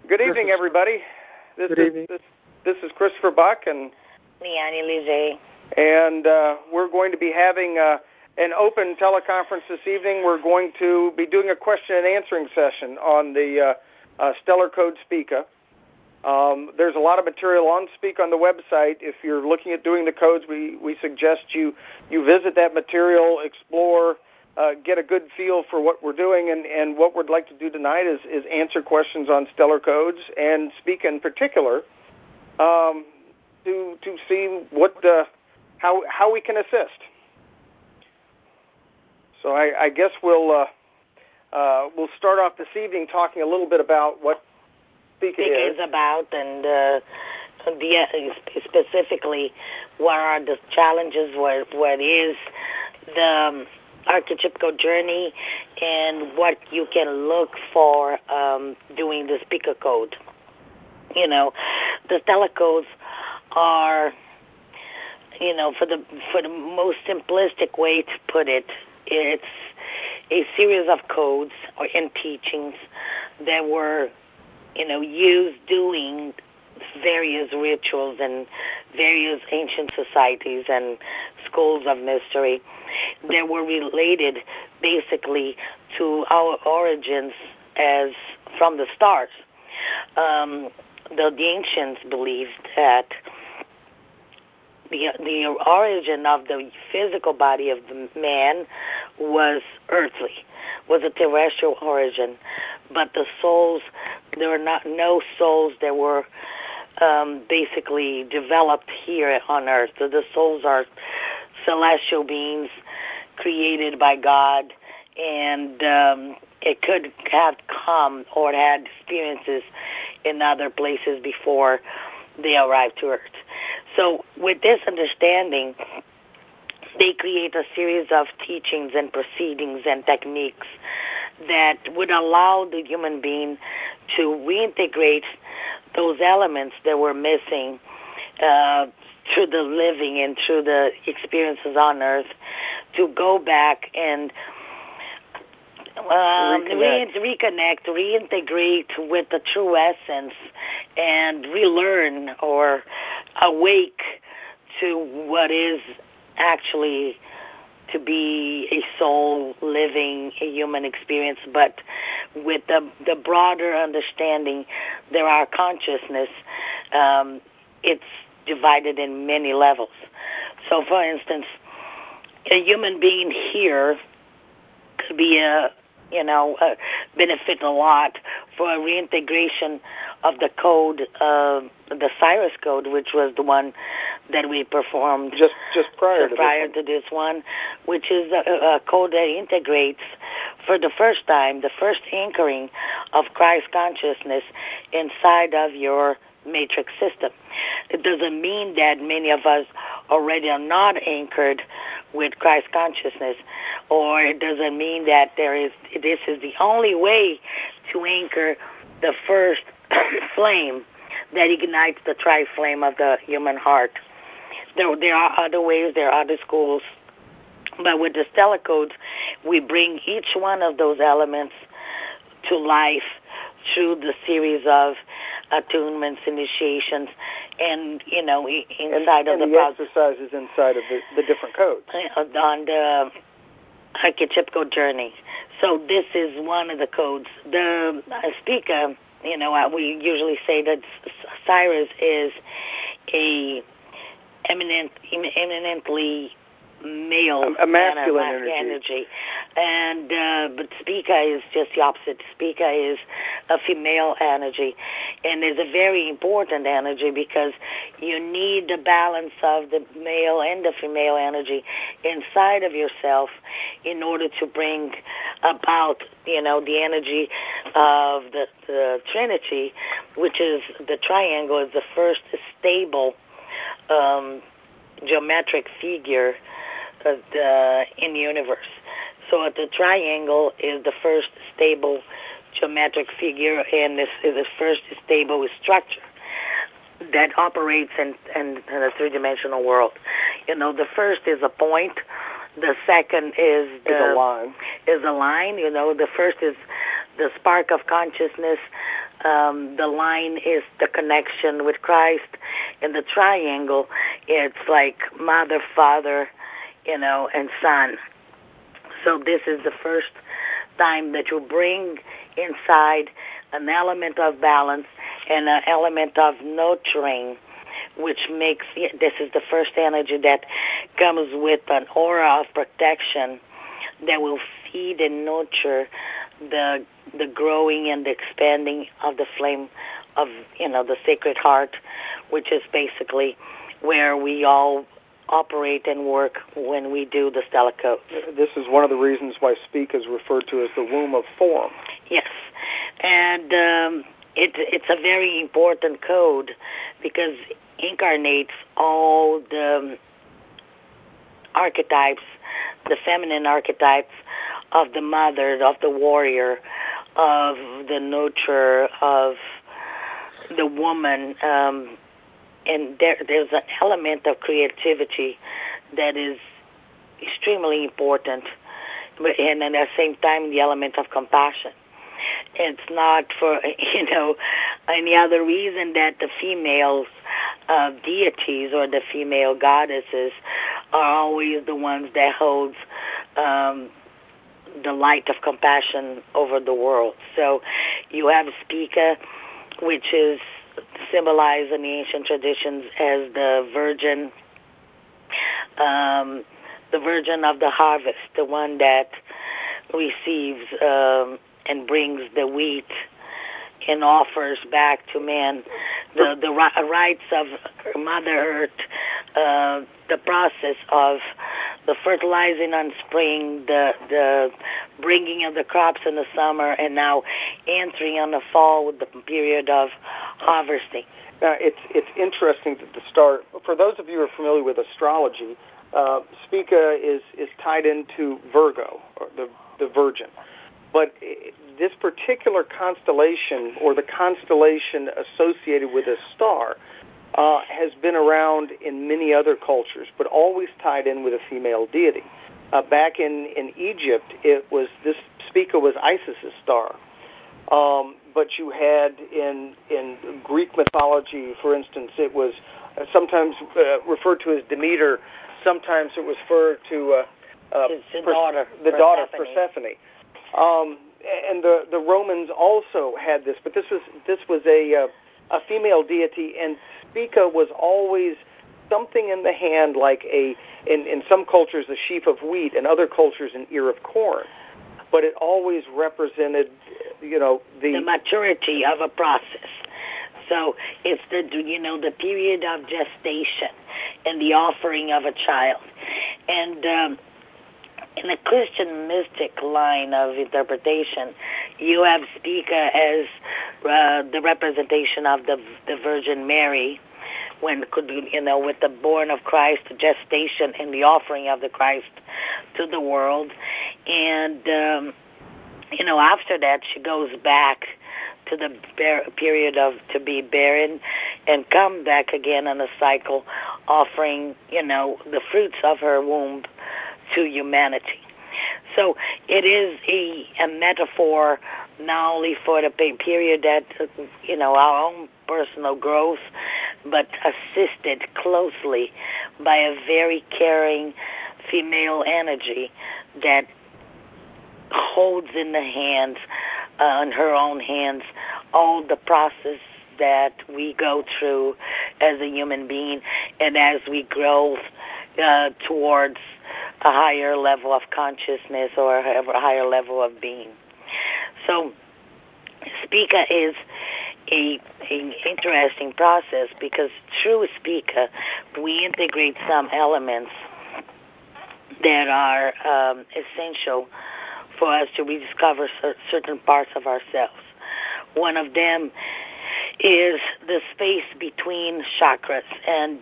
Good evening, everybody. This is Christopher Buck and Leanne Elize. And we're going to be having an open teleconference this evening. We're going to be doing a question and answering session on the Stellar Code Spica. There's a lot of material on Speak on the website. If you're looking at doing the codes, we suggest you visit that material, explore, get a good feel for what we're doing, and what we'd like to do tonight is answer questions on Stellar Codes and Speak in particular to see what how we can assist. So I guess we'll start off this evening talking a little bit about what Spica is about, and specifically what are the challenges, what is the archetypical journey, and what you can look for doing the Spica code. You know, the Stellar codes are, you know, for the most simplistic way to put it, it's a series of codes and teachings that were, you know, used doing various rituals and various ancient societies and schools of mystery that were related basically to our origins as from the stars. The ancients believed that the origin of the physical body of the man was earthly, was a terrestrial origin, but the souls, there were no souls that were basically developed here on earth. So the souls are celestial beings created by God, and it could have come or had experiences in other places before they arrived to Earth. So with this understanding, they create a series of teachings and proceedings and techniques that would allow the human being to reintegrate those elements that were missing through the living and through the experiences on Earth, to go back and reconnect, reintegrate with the true essence, and relearn or awake to what is actually to be a soul living a human experience, but with the broader understanding there are consciousness. It's divided in many levels. So, for instance, a human being here could be benefit a lot for a reintegration of the code, the Cyrus code, which was the one that we performed just prior to this one, which is a code that integrates for the first time, the first anchoring of Christ consciousness inside of your matrix system. It doesn't mean that many of us already are not anchored with Christ consciousness, or it doesn't mean that this is the only way to anchor the first flame that ignites the tri-flame of the human heart. There are other ways, there are other schools, but with the Stellar codes, we bring each one of those elements to life through the series of attunements, initiations, and, you know, inside of the exercises inside of the different codes. On the archetypical journey. So this is one of the codes. The Spica, you know, we usually say that Cyrus is eminently male, a masculine energy, and but Spica is just the opposite. Spica is a female energy, and is a very important energy because you need the balance of the male and the female energy inside of yourself in order to bring about, you know, the energy of the Trinity, which is the triangle, is the first stable geometric figure in the universe. So the triangle is the first stable geometric figure, and this is the first stable structure that operates in the three-dimensional world. You know, the first is a point. The second is a line. You know, the first is the spark of consciousness. The line is the connection with Christ. In the triangle, it's like mother, father, and son. So this is the first time that you bring inside an element of balance and an element of nurturing, which makes this is the first energy that comes with an aura of protection that will feed and nurture the growing and the expanding of the flame of the Sacred Heart, which is basically where we all operate and work when we do the stellar codes. This is one of the reasons why Spica is referred to as the womb of form. Yes, and it's a very important code because it incarnates all the archetypes, the feminine archetypes of the mother, of the warrior, of the nurturer, of the woman, and there's an element of creativity that is extremely important, and at the same time the element of compassion. It's not for any other reason that the female deities or the female goddesses are always the ones that holds the light of compassion over the world. So you have Spica, which is symbolized in the ancient traditions as the virgin of the harvest, the one that receives and brings the wheat and offers back to man the rights of Mother Earth, the process of the fertilizing on spring, the bringing of the crops in the summer, and now entering on the fall with the period of harvesting. Now, it's interesting that the star, for those of you who are familiar with astrology, Spica is tied into Virgo, or the Virgin. But this particular constellation, or the constellation associated with a star, has been around in many other cultures, but always tied in with a female deity. Back in Egypt, this Spica was Isis's star. But you had in Greek mythology, for instance, it was sometimes referred to as Demeter. Sometimes it was referred to the daughter Persephone. And the Romans also had this, but this was a female deity, and Spica was always something in the hand, like in some cultures a sheaf of wheat, and other cultures an ear of corn. But it always represented, the maturity of a process. So it's the period of gestation and the offering of a child. And in the Christian mystic line of interpretation, you have Spica as the representation of the Virgin Mary, when with the born of Christ, the gestation and the offering of the Christ to the world. And after that she goes back to the period of to be barren and come back again in a cycle, offering the fruits of her womb to humanity. So it is a metaphor not only for the period that our own personal growth, but assisted closely by a very caring female energy that holds in the hands, in her own hands, all the process that we go through as a human being, and as we grow towards a higher level of consciousness or a higher level of being. So Spica is an interesting process because through Spica we integrate some elements that are essential for us to rediscover certain parts of ourselves. One of them is the space between chakras, and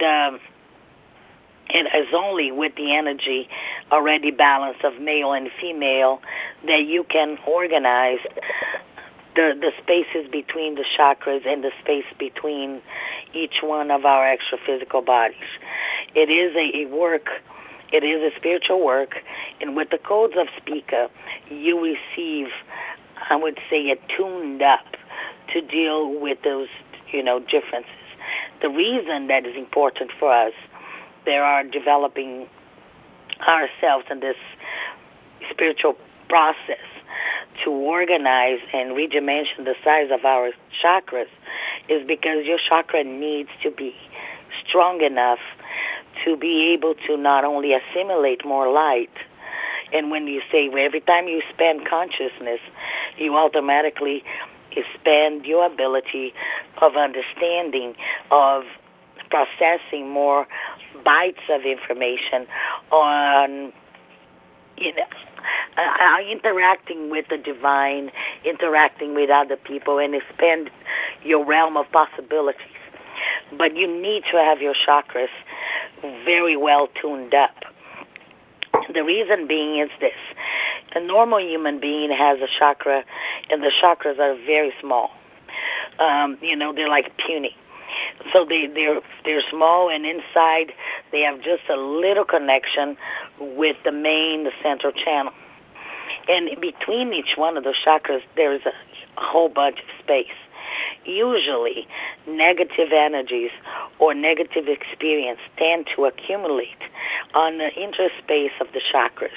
it is only with the energy already balanced of male and female that you can organize the spaces between the chakras and the space between each one of our extra-physical bodies. It is a work. It is a spiritual work, and with the codes of Spica, you receive I would say, tuned up to deal with those, differences. The reason that is important for us, they are developing ourselves in this spiritual process to organize and redimension the size of our chakras, is because your chakra needs to be strong enough to be able to not only assimilate more light, and when you say every time you expand consciousness, you automatically expand your ability of understanding, of processing more bytes of information on, interacting with the divine, interacting with other people, and expand your realm of possibilities. But you need to have your chakras very well tuned up. The reason being is this. A normal human being has a chakra, and the chakras are very small. They're like puny. So they're small, and inside they have just a little connection with the central channel. And between each one of those chakras, there is a whole bunch of space. Usually, negative energies or negative experience tend to accumulate on the interspace of the chakras.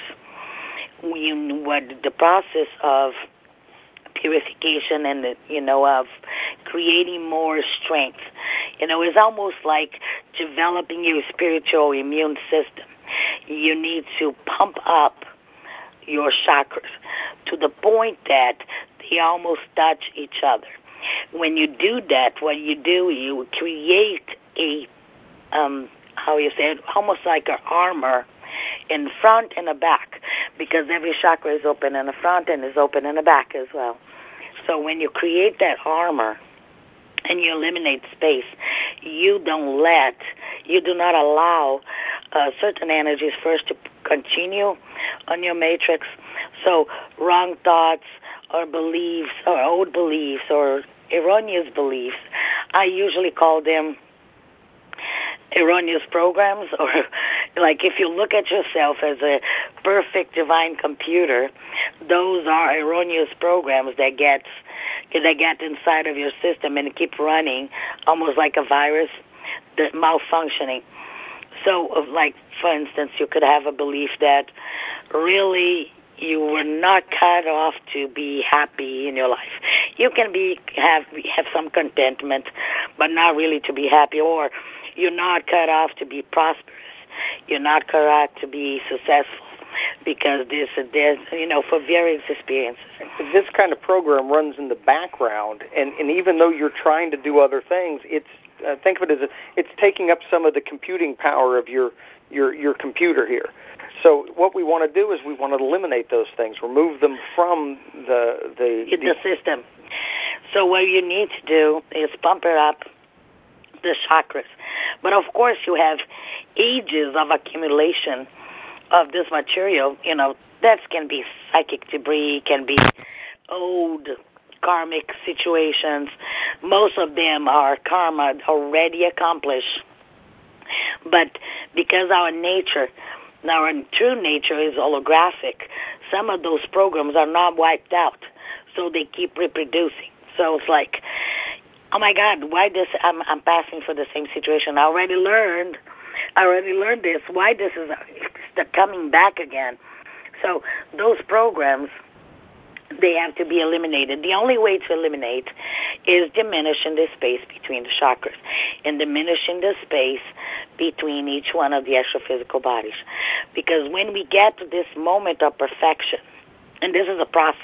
The process of purification and of creating more strength, is almost like developing your spiritual immune system. You need to pump up your chakras to the point that they almost touch each other. When you do that, what you do, you create a, almost like an armor in front and the back, because every chakra is open in the front and is open in the back as well. So when you create that armor and you eliminate space, you do not allow certain energies first to continue on your matrix. So wrong thoughts or beliefs or old beliefs or erroneous beliefs, I usually call them erroneous programs, or like if you look at yourself as a perfect divine computer, those are erroneous programs that get inside of your system and keep running almost like a virus, that's malfunctioning. So, like, for instance, you could have a belief that really you were not cut off to be happy in your life. You can have some contentment, but not really to be happy. Or you're not cut off to be prosperous. You're not cut off to be successful because this and this, for various experiences. This kind of program runs in the background, and even though you're trying to do other things, it's think of it as it's taking up some of the computing power of your computer here. So what we want to do is we want to eliminate those things, remove them from the system. So what you need to do is pump it up, the chakras. But of course you have ages of accumulation of this material, that can be psychic debris, can be old karmic situations. Most of them are karma already accomplished. But because our true nature is holographic, some of those programs are not wiped out, so they keep reproducing. So it's like, oh my God, why this? I'm passing for the same situation. I already learned this. Why this is coming back again? So those programs, they have to be eliminated. The only way to eliminate is diminishing the space between the chakras and diminishing the space between each one of the astrophysical bodies. Because when we get to this moment of perfection, and this is a process,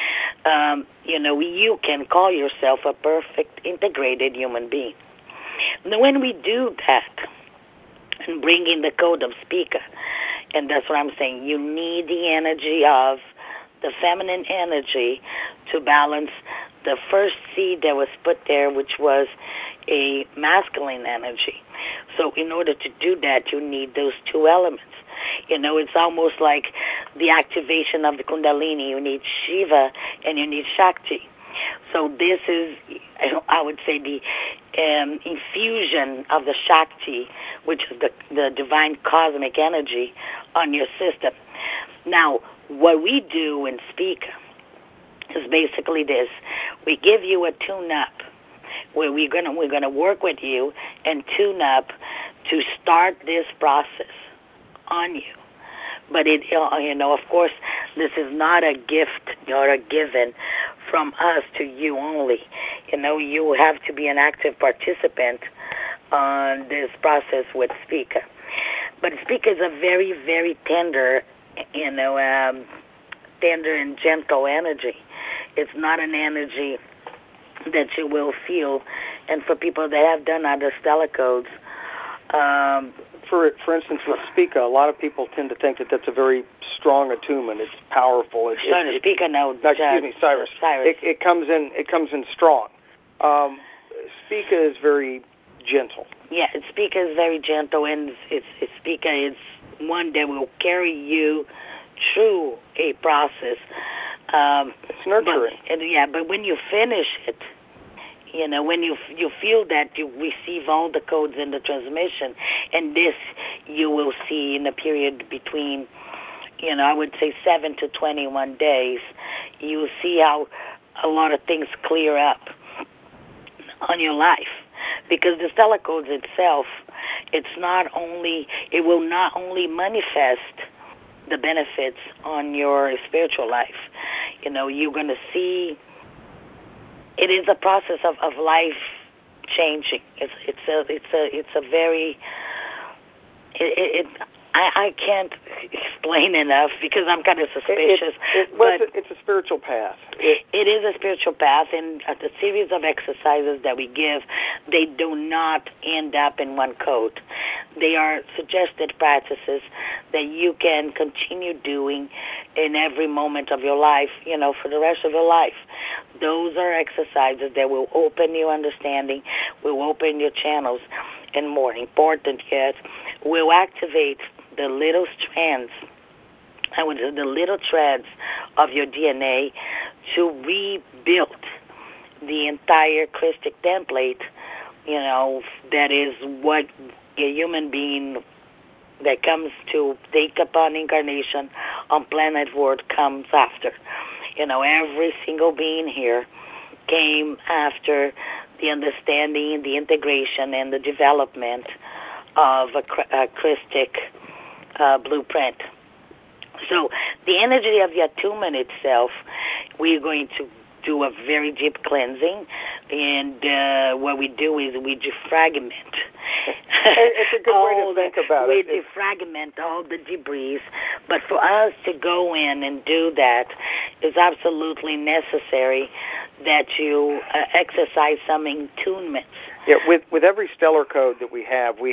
you can call yourself a perfect, integrated human being. And when we do that and bring in the code of Spica, and that's what I'm saying, you need the energy of the feminine energy to balance the first seed that was put there, which was a masculine energy. So in order to do that, you need those two elements. It's almost like the activation of the Kundalini. You need Shiva and you need Shakti. So this is, I would say, the infusion of the Shakti, which is the divine cosmic energy, on your system. Now, what we do in Spica is basically this: we give you a tune-up where we're gonna work with you and tune up to start this process on you. But of course, this is not a gift or a given from us to you only. You have to be an active participant on this process with Spica. But Spica is a very, very tender, tender and gentle energy. It's not an energy that you will feel. And for people that have done other stellar codes, for instance, with Spica, a lot of people tend to think that that's a very strong attunement. It's powerful. Spica, excuse me, Cyrus. It comes in strong. Spica is very gentle. Yeah, Spica is very gentle, and Spica is one that will carry you through a process. It's nurturing. But when you finish it, when you feel that you receive all the codes in the transmission, and this you will see in a period between, I would say 7 to 21 days, you will see how a lot of things clear up on your life. Because the stellar codes itself, it will not only manifest the benefits on your spiritual life. You're going to see it is a process of life changing. It's a very I can't explain enough because I'm kind of suspicious. It's a spiritual path. It is a spiritual path, and the series of exercises that we give, they do not end up in one code. They are suggested practices that you can continue doing in every moment of your life, for the rest of your life. Those are exercises that will open your understanding, will open your channels, and more important yet, will activate the little strands, the little threads of your DNA to rebuild the entire Christic template, that is what a human being that comes to take upon incarnation on planet Earth comes after. Every single being here came after the understanding, the integration, and the development of a Christic blueprint. So the energy of the attunement itself, we're going to do a very deep cleansing, and what we do is we defragment. It's a good way to think about it. We defragment all the debris, but for us to go in and do that is absolutely necessary that you exercise some attunements. Yeah, with every stellar code that we have we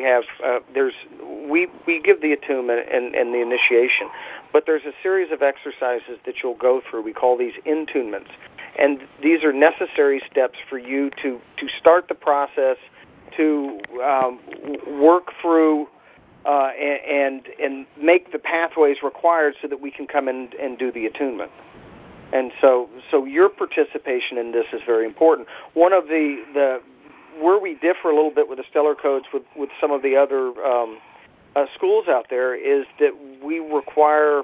give the attunement and the initiation, but there's a series of exercises that you'll go through. We call these intunements, and these are necessary steps for you to start the process, to work through and make the pathways required so that we can come in and do the attunement. And so your participation in this is very important. One of the where we differ a little bit with the stellar codes with some of the other schools out there is that we require.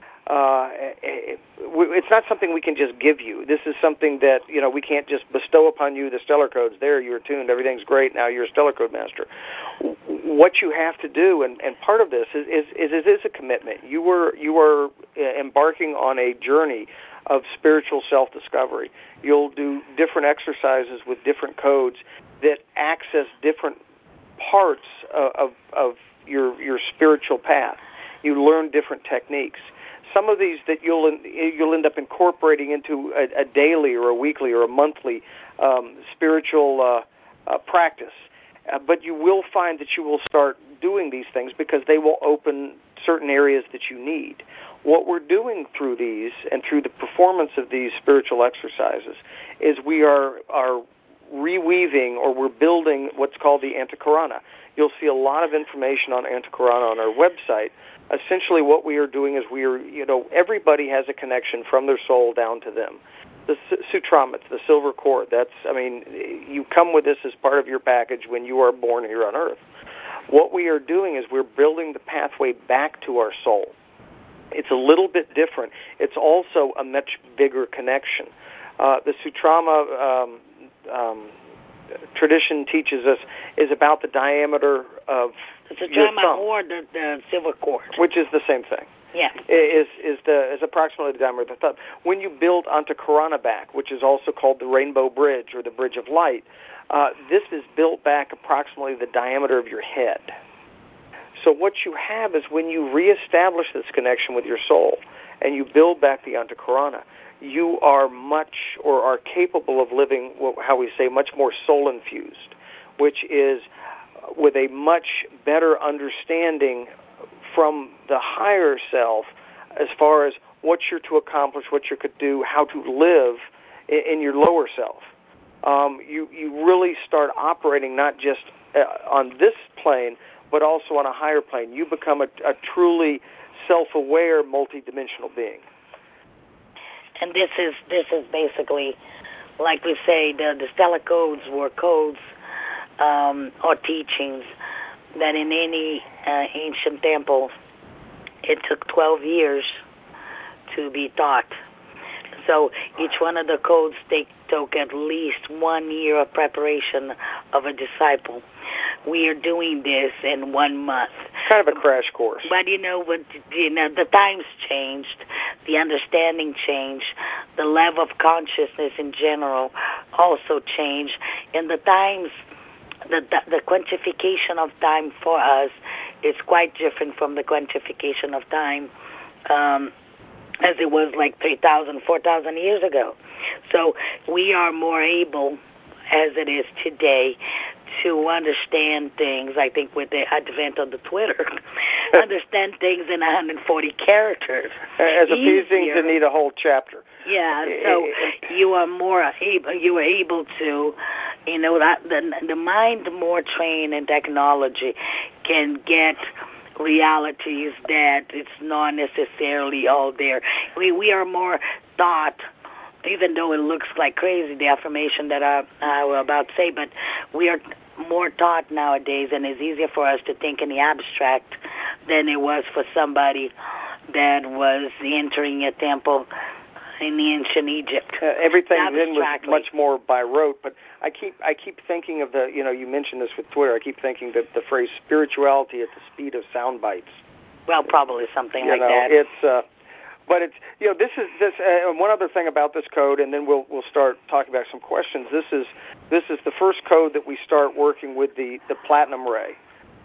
It's not something we can just give you. This is something that we can't just bestow upon you the stellar codes. There, you're attuned. Everything's great. Now you're a stellar code master. What you have to do, and part of this is a commitment. You are embarking on a journey of spiritual self-discovery. You'll do different exercises with different codes that access different parts of your spiritual path. You learn different techniques. Some of these that you'll end up incorporating into a daily or a weekly or a monthly spiritual practice. But you will find that you will start doing these things because they will open certain areas that you need. What we're doing through these and through the performance of these spiritual exercises is we are reweaving, or we're building what's called the Antakarana. You'll see a lot of information on Antakarana on our website. Essentially what we are doing is everybody has a connection from their soul down to them. The Sutramits, the silver cord, you come with this as part of your package when you are born here on Earth. What we are doing is we're building the pathway back to our soul. It's a little bit different. It's also a much bigger connection. The Sutrama tradition teaches us is about the diameter of your thumb, or the silver cord, which is the same thing. Yeah, is approximately the diameter of the thumb. When you build Antakarana back, which is also called the Rainbow Bridge or the Bridge of Light, this is built back approximately the diameter of your head. So what you have is when you reestablish this connection with your soul and you build back the Antakarana, you are are capable of living, how we say, much more soul-infused, which is with a much better understanding from the higher self as far as what you're to accomplish, what you could do, how to live in your lower self. You really start operating not just on this plane, but also on a higher plane. You become a truly self-aware, multidimensional being. And this is basically, like we say, the stellar codes were codes or teachings that in any ancient temple, it took 12 years to be taught. So each one of the codes took at least 1 year of preparation of a disciple. We are doing this in 1 month. Kind of a crash course. But the times changed, the understanding changed, the level of consciousness in general also changed, and the times, the quantification of time for us is quite different from the quantification of time as it was like 3,000, 4,000 years ago. So we are more able, as it is today, to understand things, I think with the advent of the Twitter, understand things in 140 characters. As opposed to need a whole chapter. Yeah, so you are able to, the mind more trained in technology can get realities that it's not necessarily all there. We are more taught, even though it looks like crazy, the affirmation that I was about to say, but we are more taught nowadays, and it's easier for us to think in the abstract than it was for somebody that was entering a temple in the ancient Egypt. Everything then was much more by rote, but I keep thinking of you mentioned this with Twitter, I keep thinking that the phrase spirituality at the speed of sound bites. Well, probably something like that. It's but it's this one other thing about this code, and then we'll start talking about some questions. This is the first code that we start working with the platinum ray.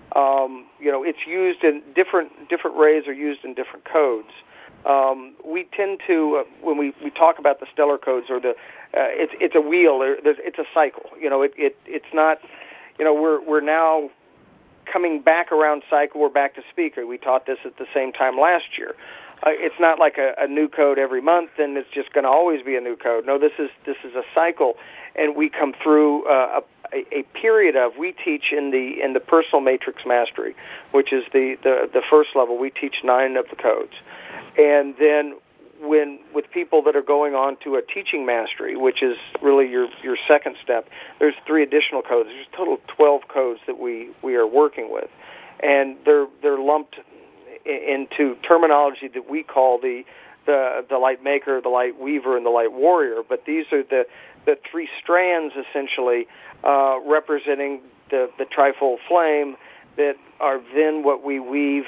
It's used in different rays are used in different codes. We tend to when we talk about the stellar codes or it's a wheel. It's a cycle. It's not. We're now coming back around cycle. We're back to speaker. We taught this at the same time last year. It's not like a new code every month, and it's just going to always be a new code. No, this is a cycle, and we come through a period of. We teach in the personal matrix mastery, which is the first level. We teach 9 of the codes, and then with people that are going on to a teaching mastery, which is really your second step, there's 3 additional codes. There's a total of 12 codes that we are working with, and they're lumped into terminology that we call the light maker, the light weaver, and the light warrior. But these are the 3 strands essentially representing the trifold flame that are then what we weave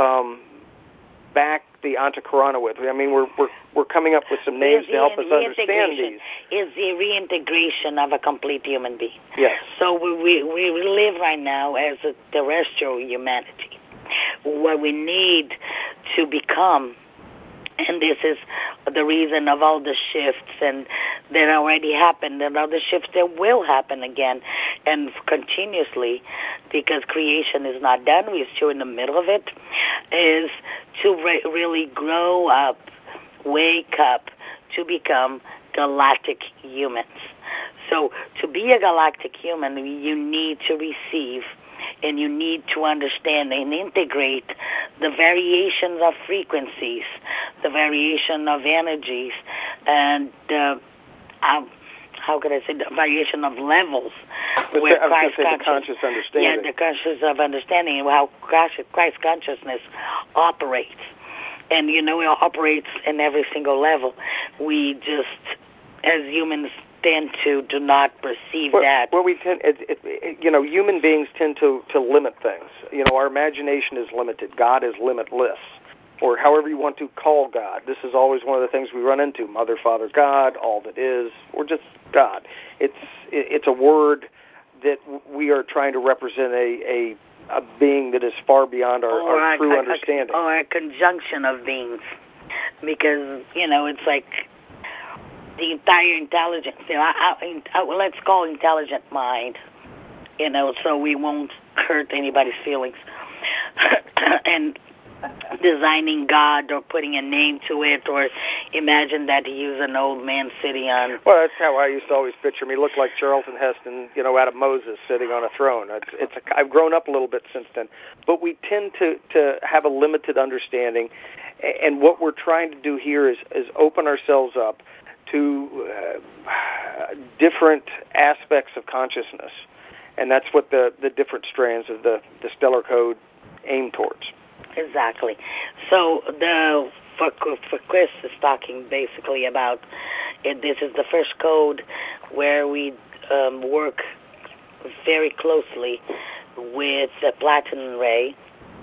back the Antakarana with. I mean, we're coming up with some names to help us understand these. Is the reintegration of a complete human being. Yes. So we live right now as a terrestrial humanity. What we need to become, and this is the reason of all the shifts and that already happened and all the shifts that will happen again and continuously, because creation is not done, we're still in the middle of it, is to really grow up, wake up, to become galactic humans. So to be a galactic human, you need to receive and you need to understand and integrate the variations of frequencies, the variation of energies, and how could I say, the variation of levels where the conscious understanding. Yeah, the conscious of understanding and how Christ consciousness operates. And, it operates in every single level. We just, as humans, tend to do not perceive that. Well, we tend, human beings tend to limit things. Our imagination is limited. God is limitless, or however you want to call God. This is always one of the things we run into: Mother, Father, God, all that is, or just God. It's a word that we are trying to represent a being that is far beyond our true understanding. Or a conjunction of beings, because it's like the entire intelligence. Let's call intelligent mind. So we won't hurt anybody's feelings. And designing God or putting a name to it, or imagine that he is an old man sitting on. Well, that's how I used to always picture me. Look like Charlton Heston, out of Moses sitting on a throne. I've grown up a little bit since then, but we tend to have a limited understanding, and what we're trying to do here is open ourselves up to different aspects of consciousness, and that's what the different strands of the Stellar Code aim towards. Exactly. So for Chris is talking basically about this is the first code where we work very closely with the platinum ray,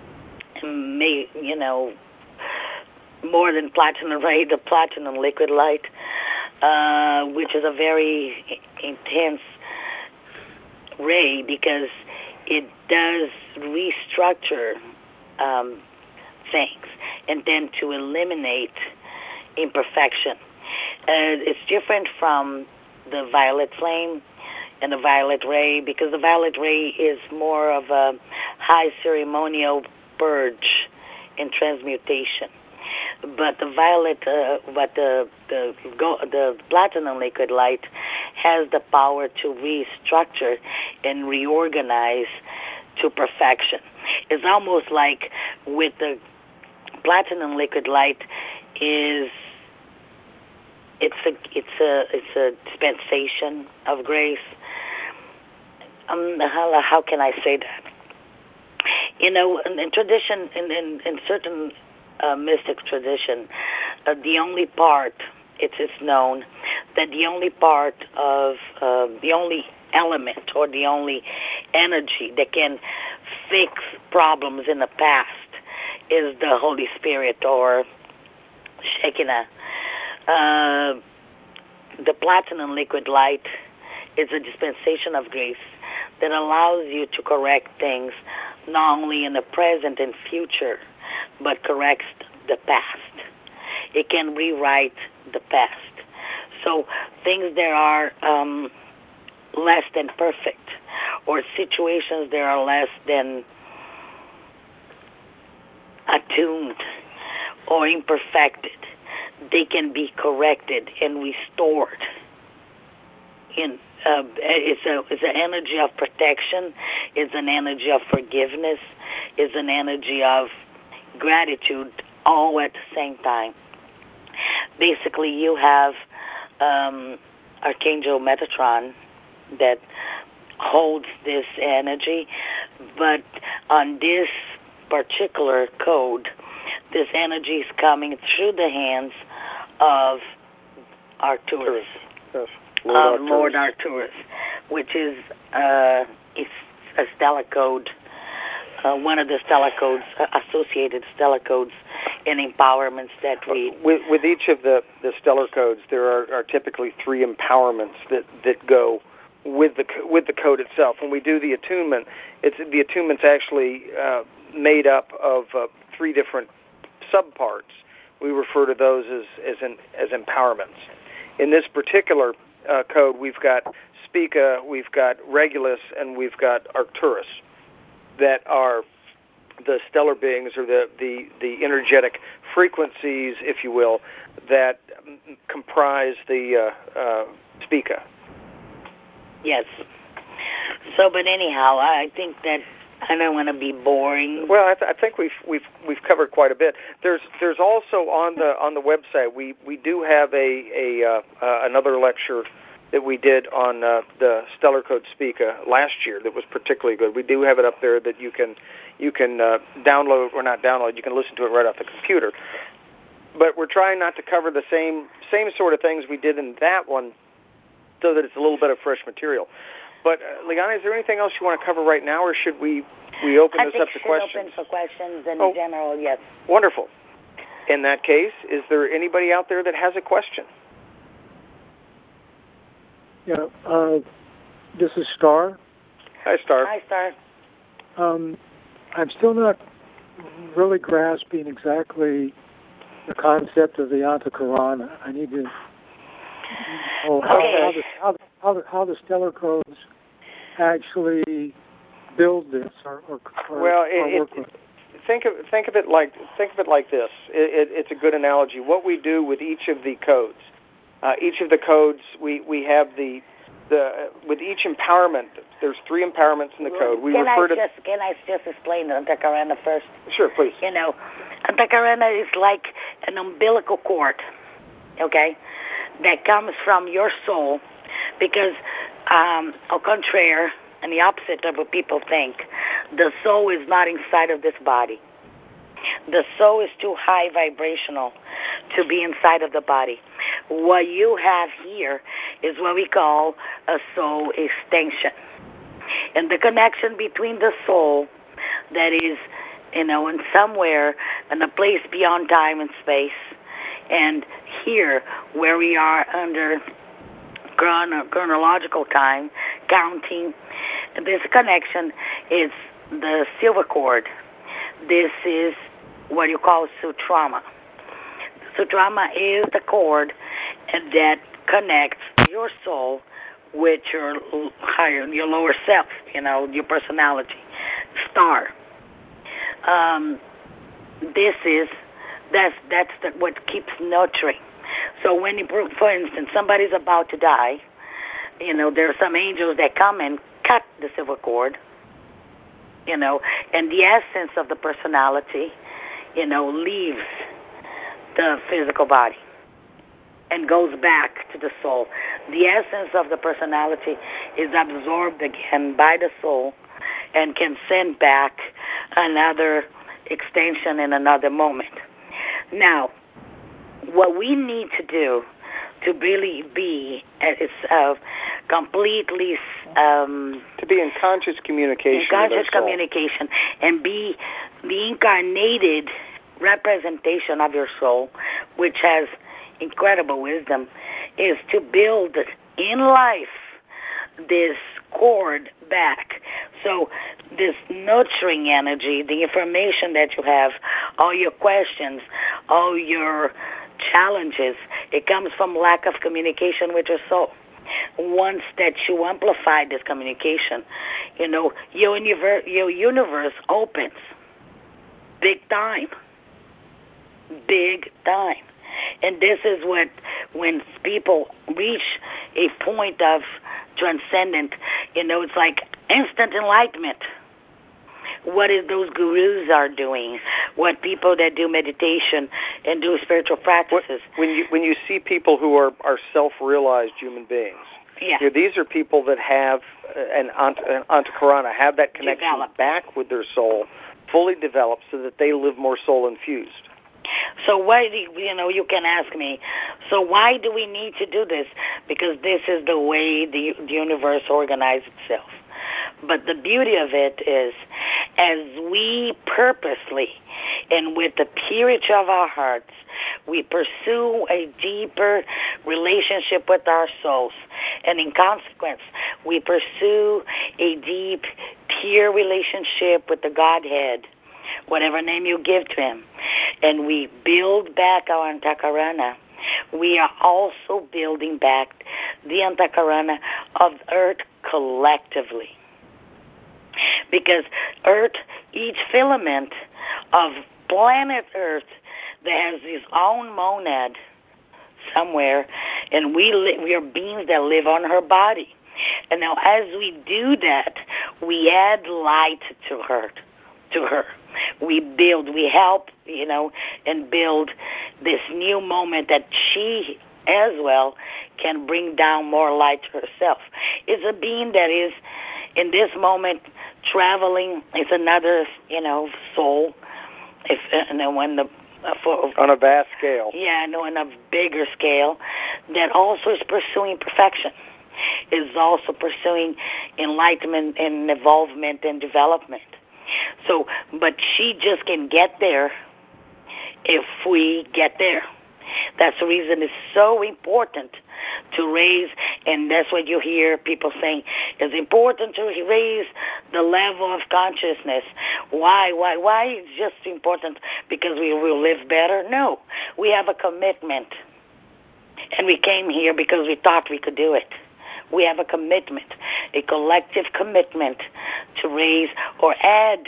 more than platinum ray, the platinum liquid light, which is a very intense ray because it does restructure things and then to eliminate imperfection. It's different from the violet flame and the violet ray, because the violet ray is more of a high ceremonial purge and transmutation. But the violet, the platinum liquid light has the power to restructure and reorganize to perfection. It's almost like with the platinum liquid light it's a dispensation of grace. How can I say that? In tradition, in certain mystic tradition, the only part it's known that the only part of the only element or the only energy that can fix problems in the past is the Holy Spirit or Shekinah. The platinum liquid light is a dispensation of grace that allows you to correct things not only in the present and future, but corrects the past. It can rewrite the past. So things that are less than perfect, or situations that are less than attuned or imperfected, they can be corrected and restored. It's an energy of protection. It's an energy of forgiveness. It's an energy of gratitude, all at the same time. Basically, you have Archangel Metatron that holds this energy, but on this particular code, this energy is coming through the hands of Arcturus. Yes. Lord Arcturus, which is it's a stellar code, one of the stellar codes, associated stellar codes and empowerments that we... With each of the stellar codes, there are typically 3 empowerments that go with the code itself. When we do the attunement, the attunement's actually made up of 3 different subparts. We refer to those as empowerments. In this particular code, we've got Spica, we've got Regulus, and we've got Arcturus, that are the stellar beings, or the energetic frequencies, if you will, that comprise the Spica. Yes. So, but anyhow, I think that I don't want to be boring. Well, I think we've covered quite a bit. There's also on the website we do have another lecture that we did on the Stellar Code Spica last year that was particularly good. We do have it up there that you can download, or not download. You can listen to it right off the computer. but we're trying not to cover the same sort of things we did in that one, so that it's a little bit of fresh material. But Liana, is there anything else you want to cover right now, or should we open this up to questions? Open for questions in general, yes. Wonderful. In that case, is there anybody out there that has a question? Yeah, this is Star. Hi, Star. Hi, Star. I'm still not really grasping exactly the concept of the Antakarana. I need to know how the stellar codes actually build this or work with it. Think of it like this. It's a good analogy. What we do with each of the codes, we have with each empowerment. There's 3 empowerments in the code. Can I just explain the Antakarana first? Sure, please. Antakarana is like an umbilical cord, okay, that comes from your soul, because au contraire, and the opposite of what people think, the soul is not inside of this body. The soul is too high vibrational to be inside of the body. What you have here is what we call a soul extension. And the connection between the soul that is, in somewhere in a place beyond time and space, and here where we are under chronological time, counting, this connection is the silver cord. This is what you call Sutrama. Sutrama is the cord that connects your soul with your lower self, your personality, star. That's what keeps nurturing. So when for instance, somebody's about to die, there are some angels that come and cut the silver cord, and the essence of the personality, leaves the physical body and goes back to the soul. The essence of the personality is absorbed again by the soul and can send back another extension in another moment. Now, what we need to do to really be completely to be in conscious communication, and be the incarnated representation of your soul, which has incredible wisdom, is to build in life this cord back. So this nurturing energy, the information that you have, all your questions, all your challenges, it comes from lack of communication with your soul. Once that you amplify this communication, your universe opens big time. And this is when people reach a point of transcendent, it's like instant enlightenment. What is those gurus are doing? What people that do meditation and do spiritual practices? When you see people who are self-realized human beings, these are people that have an Antakarana, have that connection back with their soul, fully developed, so that they live more soul-infused. So why you can ask me, so why do we need to do this? Because this is the way the universe organizes itself. But the beauty of it is, as we purposely and with the purity of our hearts, we pursue a deeper relationship with our souls. And in consequence, we pursue a deep, pure relationship with the Godhead, whatever name you give to him. And we build back our Antakarana. We are also building back the Antakarana of Earth collectively. Because Earth, each filament of planet Earth that has its own monad somewhere, and we are beings that live on her body. And now as we do that, we add light to her. We help, and build this new moment that she as well can bring down more light to herself. It's a being that is in this moment traveling. It's another, soul. When the on a vast scale. Yeah, no, on a bigger scale, that also is pursuing perfection, is also pursuing enlightenment and evolvement and development. So, but she just can get there if we get there. That's the reason it's so important to raise, and that's what you hear people saying, it's important to raise the level of consciousness. Why? It's just important because we will live better? No. We have a commitment, and we came here because we thought we could do it. We have a commitment, a collective commitment to raise or add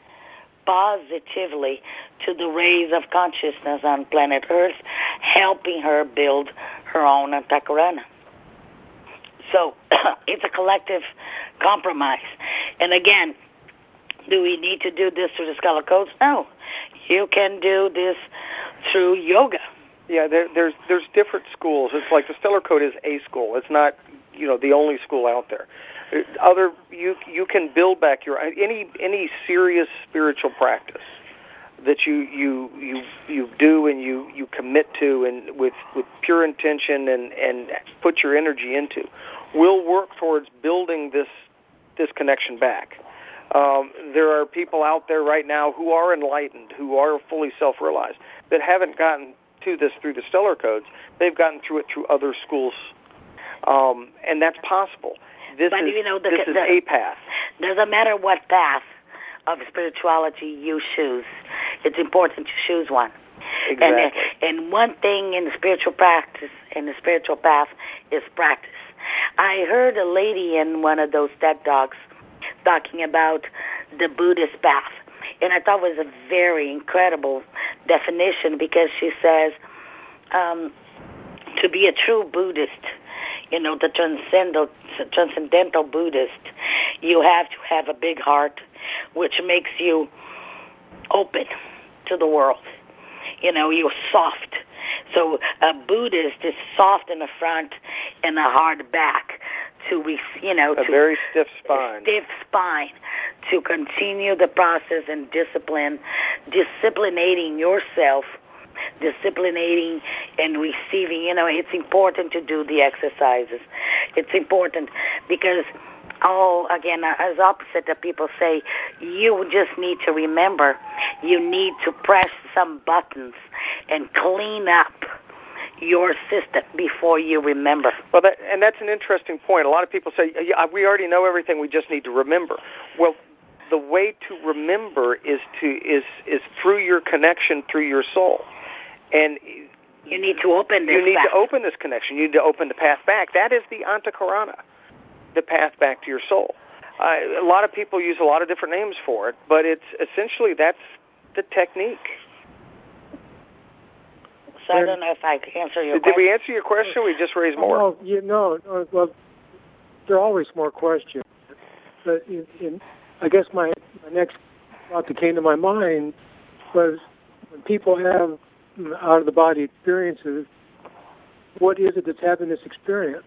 positively to the rays of consciousness on planet Earth, helping her build her own Antakarana. So it's a collective compromise. And again, do we need to do this through the Stellar Codes? No. You can do this through yoga. Yeah, there's different schools. It's like the Stellar Code is a school. It's not, the only school out there. You can build back your any serious spiritual practice that you do and you commit to and with pure intention and put your energy into will work towards building this connection back. There are people out there right now who are enlightened, who are fully self-realized, that haven't gotten to this through the Stellar Codes. They've gotten through it through other schools, and that's possible. This is a path. Doesn't matter what path of spirituality you choose. It's important to choose one. Exactly. And one thing in the spiritual practice, in the spiritual path, is practice. I heard a lady in one of those TED Talks talking about the Buddhist path. And I thought it was a very incredible definition because she says to be a true Buddhist, the transcendental Buddhist, you have to have a big heart, which makes you open to the world. You're soft. So a Buddhist is soft in the front and a hard back a very stiff spine. Stiff spine to continue the process and disciplinating yourself, disciplinating and receiving. It's important to do the exercises. It's important because, again, as opposite that people say, you just need to remember, you need to press some buttons and clean up your system before you remember. Well, that's an interesting point. A lot of people say, we already know everything, we just need to remember. Well, the way to remember is through your connection, through your soul. And you need to open this. You need to open this connection. You need to open the path back. That is the Antakarana, the path back to your soul. A lot of people use a lot of different names for it, but it's essentially that's the technique. So I don't know if I answer your question. Did we answer your question? We just raised more. Well, there are always more questions. But I guess my next thought that came to my mind was when people have out-of-the-body experiences, what is it that's having this experience?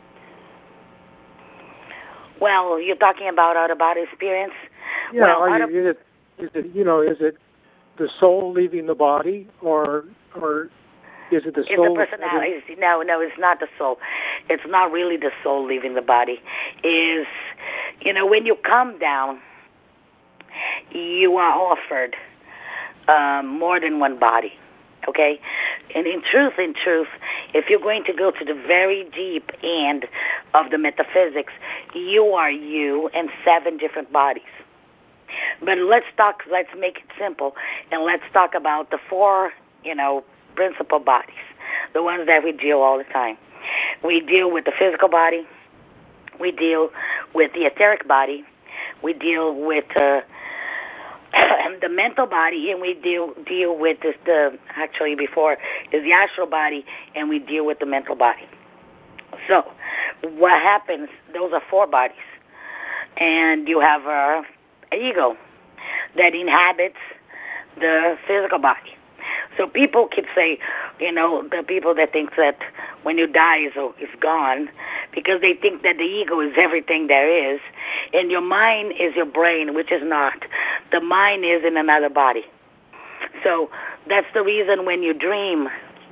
Well, you're talking about out-of-body experience? Yeah, is it the soul leaving the body, or is it the soul? It's the personality. No, it's not the soul. It's not really the soul leaving the body. When you come down, you are offered more than one body. Okay? And in truth, if you're going to go to the very deep end of the metaphysics, you are you in 7 different bodies. But let's make it simple, and let's talk about the 4, principal bodies, the ones that we deal all the time. We deal with the physical body, we deal with the etheric body, we deal with the mental body, and we deal with the astral body, and we deal with the mental body. So what happens, those are 4 bodies, and you have an ego that inhabits the physical body. So people keep saying, the people that think that when you die is gone, because they think that the ego is everything there is, and your mind is your brain, which is not. The mind is in another body. So that's the reason when you dream,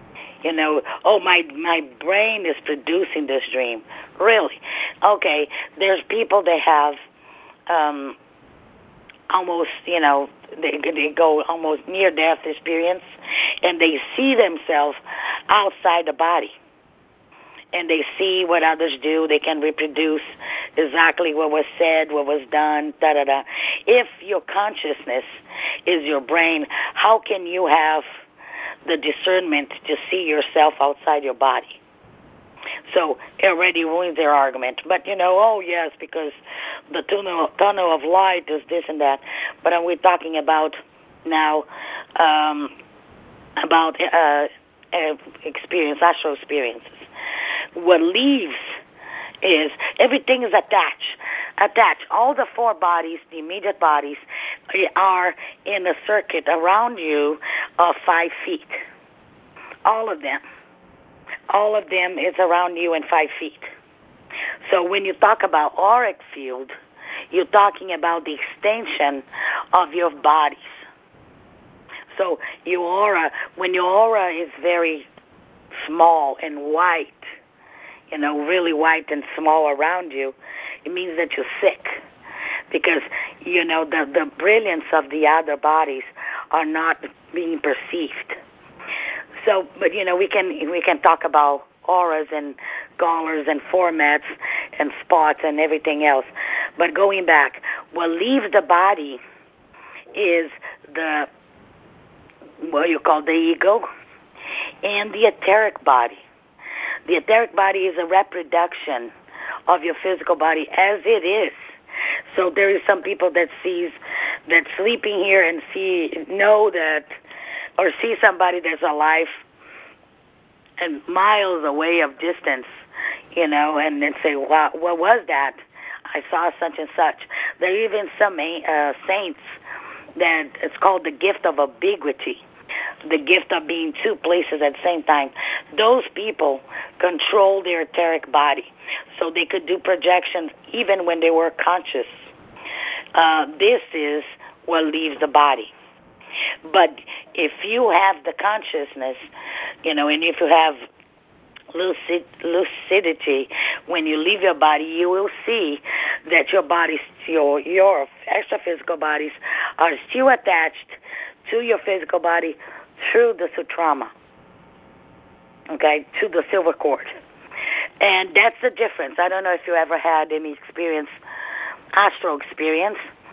my brain is producing this dream. Really? Okay, there's people that have almost, they go almost near-death experience, and they see themselves outside the body. And they see what others do. They can reproduce exactly what was said, what was done, da-da-da. If your consciousness is your brain, how can you have the discernment to see yourself outside your body? So it already ruins their argument. But, yes, because the tunnel of light is this and that. But we're talking about now about astral experiences. What leaves is everything is attached. All the four bodies, the immediate bodies, are in a circuit around you of 5 feet. All of them is around you in 5 feet. So when you talk about auric field, you're talking about the extension of your bodies. So your aura, when your aura is very small and white, really white and small around you, it means that you're sick, because the brilliance of the other bodies are not being perceived. So, but we can talk about auras and collars and formats and spots and everything else. But going back, what leaves the body is what you call the ego and the etheric body. The etheric body is a reproduction of your physical body as it is. So there is some people that sleeping here and see somebody that's alive and miles away of distance, and then say, wow, what was that? I saw such and such. There are even some saints that it's called the gift of ambiguity, the gift of being two places at the same time. Those people control their etheric body, so they could do projections even when they were conscious. This is what leaves the body. But if you have the consciousness, and if you have lucidity, when you leave your body, you will see that your bodies, your extra-physical bodies, are still attached to your physical body through the sutrama, okay, to the silver cord. And that's the difference. I don't know if you ever had any astral experience.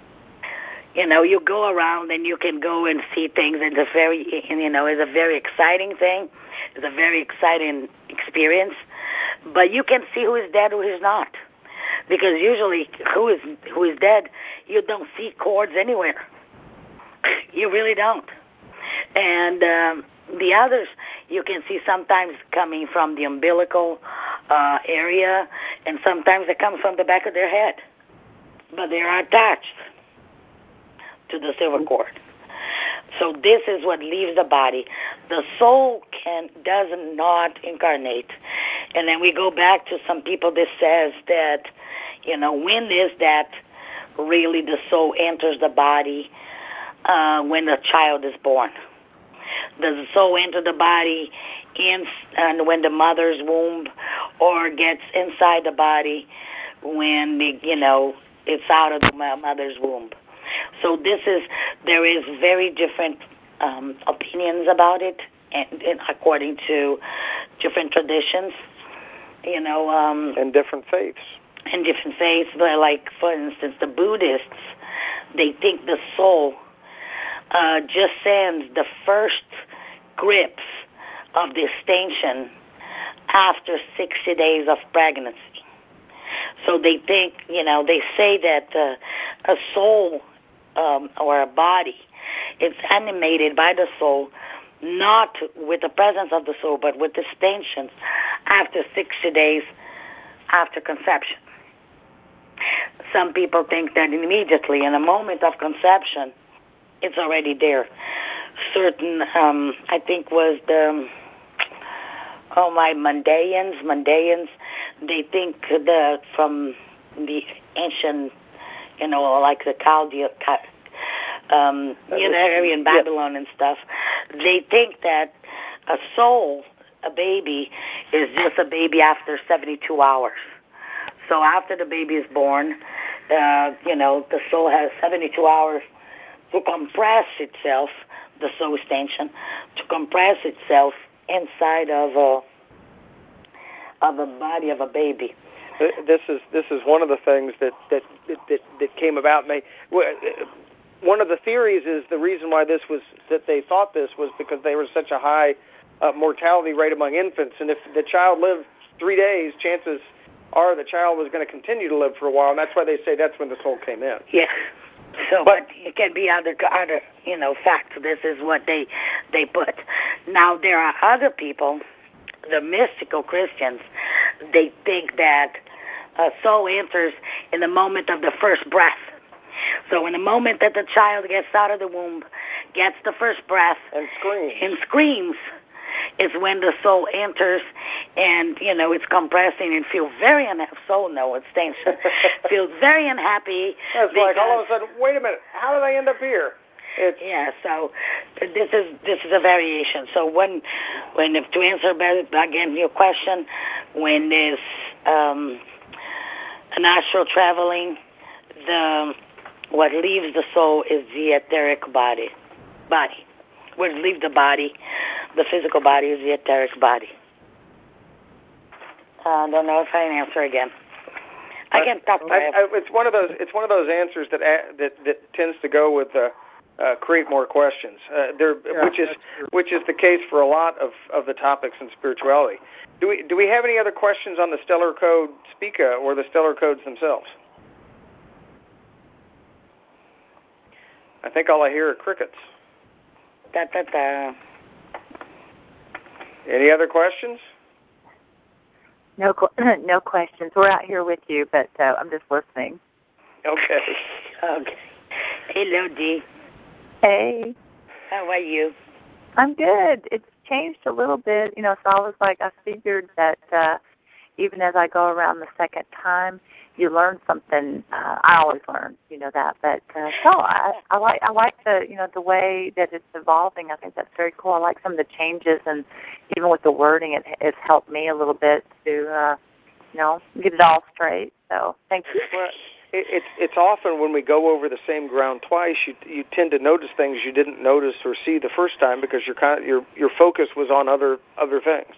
You go around and you can go and see things, and it's a very exciting thing. It's a very exciting experience. But you can see who is dead, who is not, because usually who is dead, you don't see cords anywhere. You really don't. And the others, you can see sometimes coming from the umbilical area, and sometimes it comes from the back of their head, but they are attached to the silver cord. So this is what leaves the body. The soul does not incarnate. And then we go back to some people that says that, when is that really the soul enters the body? When the child is born. Does the soul enter the body when the mother's womb, or gets inside the body when it's out of the mother's womb? So there is very different opinions about it, and according to different traditions, and different faiths. And different faiths, but like, for instance, the Buddhists, they think the soul just sends the first grips of the extension after 60 days of pregnancy. So they think, they say that a soul or a body is animated by the soul, not with the presence of the soul, but with extensions after 60 days after conception. Some people think that immediately, in a moment of conception, it's already there. Certain, I think was Mandaeans, they think from the ancient, like the in Babylon and stuff, they think that a soul, a baby, is just a baby after 72 hours. So after the baby is born, the soul has 72 hours to compress itself, the soul extension, to compress itself inside of a body of a baby. This is one of the things that came about. One of the theories is the reason why that they thought this was because there was such a high mortality rate among infants, and if the child lived 3 days, chances are the child was going to continue to live for a while, and that's why they say that's when the soul came in. Yeah. So, but it can be other facts. This is what they put. Now there are other people, the mystical Christians. They think that a soul enters in the moment of the first breath. So in the moment that the child gets out of the womb, gets the first breath, and screams, is when the soul enters, and it's compressing and feels very unhappy. Soul, no extension, feels very unhappy. It's like all of a sudden, wait a minute, how did I end up here? So this is a variation. So when to answer again your question, when there's an astral traveling, what leaves the soul is the etheric body. What leaves the body, the physical body, is the etheric body. I don't know if I can answer again. I can talk forever. It's one of those answers that tends to go with create more questions. Which is the case for a lot of the topics in spirituality. Do we have any other questions on the Stellar Code Spica or the Stellar Codes themselves? I think all I hear are crickets. Any other questions? No questions. We're out here with you, but I'm just listening. Okay. Hello, Dee. Hey. How are you? I'm good. It's changed a little bit, so I figured that even as I go around the second time, you learn something. I always learn, that. But I like the way that it's evolving. I think that's very cool. I like some of the changes, and even with the wording, it's helped me a little bit to get it all straight. So thank you. Well, it's often when we go over the same ground twice, you tend to notice things you didn't notice or see the first time because your focus was on other things.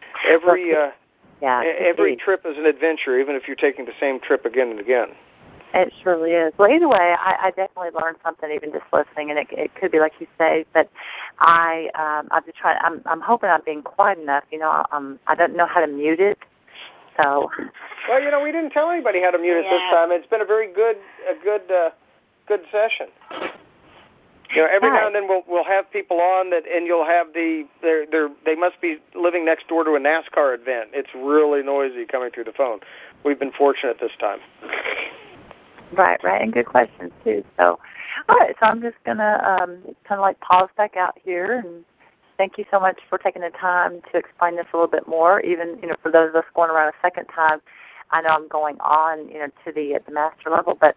Every trip is an adventure, even if you're taking the same trip again and again. It surely is. Well, either way, I definitely learned something even just listening, and it could be like you say. But I'm just trying. I'm hoping I'm being quiet enough. I don't know how to mute it. So. Well, we didn't tell anybody how to mute it this time. It's been a very good session. Every now and then we'll have people on and you'll have they must be living next door to a NASCAR event. It's really noisy coming through the phone. We've been fortunate this time. Right, and good questions too. So, all right, so I'm just gonna kind of pause back out here, and thank you so much for taking the time to explain this a little bit more. Even for those of us going around a second time, I know I'm going on to the master level, but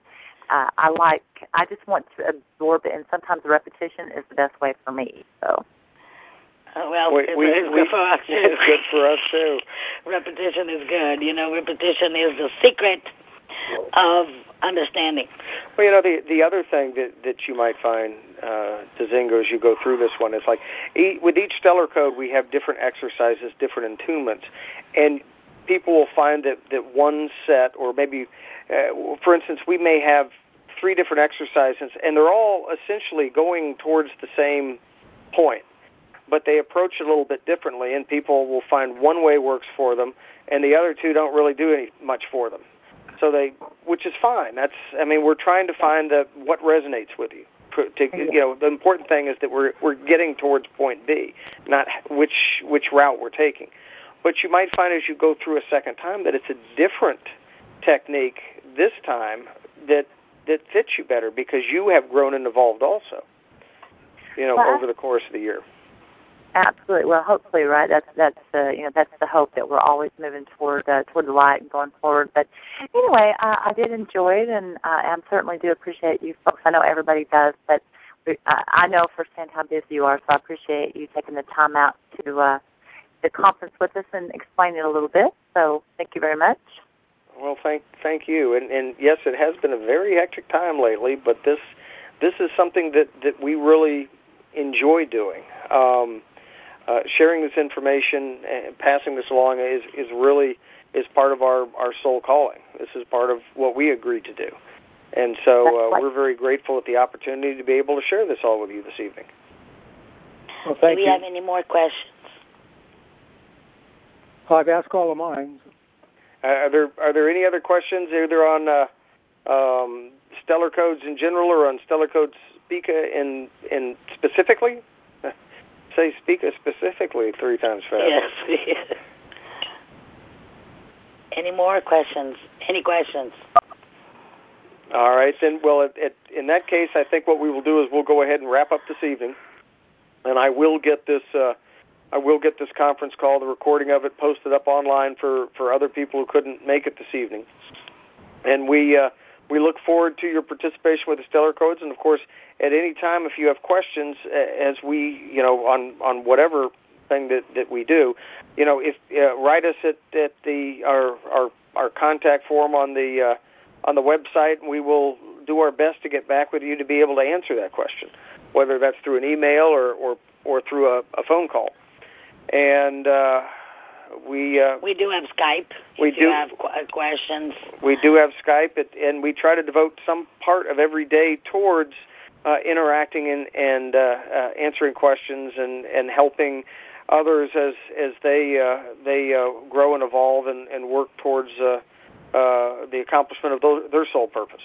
I just want to absorb it, and sometimes the repetition is the best way for me. So. It's good for us too. It's good for us too. Repetition is good. Repetition is the secret of understanding. Well, the other thing that you might find, Dzingha, as you go through this one, is with each stellar code we have different exercises, different attunements, and people will find that one set, or maybe, for instance, we may have 3 different exercises, and they're all essentially going towards the same point, but they approach it a little bit differently, and people will find one way works for them, and the other 2 don't really do much for them. So which is fine. We're trying to find what resonates with you. The important thing is that we're getting towards point B, not which route we're taking. But you might find as you go through a second time that it's a different technique this time that fits you better because you have grown and evolved also. Over the course of the year. Absolutely. Well, hopefully, right. That's the hope that we're always moving toward the light and going forward. But anyway, I did enjoy it, and I certainly do appreciate you folks. I know everybody does, but I know firsthand how busy you are, so I appreciate you taking the time out to the conference with us and explain it a little bit. So thank you very much. Well, thank you. And yes, it has been a very hectic time lately, but this is something that we really enjoy doing. Sharing this information and passing this along is part of our soul calling. This is part of what we agreed to do. And so we're very grateful at the opportunity to be able to share this all with you this evening. Well, thank you. Do we have any more questions? I've asked all of mine. Are there any other questions either on stellar codes in general or on stellar codes Spica in specifically? Say Spica specifically 3 times fast. Yes. Any more questions? Any questions? All right, then. Well, in that case, I think what we will do is we'll go ahead and wrap up this evening, and I will get this conference call, the recording of it, posted up online for other people who couldn't make it this evening. And we look forward to your participation with the Stellar Codes, and of course, at any time, if you have questions, as we, on whatever thing that we do, if write us at our contact form on the website, and we will do our best to get back with you to be able to answer that question, whether that's through an email or through a phone call. And we do have Skype. If you have questions. We do have Skype, and we try to devote some part of every day towards interacting and answering questions and helping others as they grow and evolve and work towards the accomplishment of their sole purpose.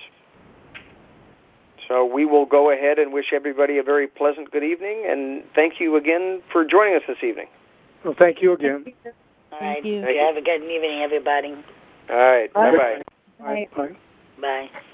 So we will go ahead and wish everybody a very pleasant good evening, and thank you again for joining us this evening. Well, thank you again. All right. Have a good evening, everybody. All right. Bye-bye. Bye. Bye. Bye.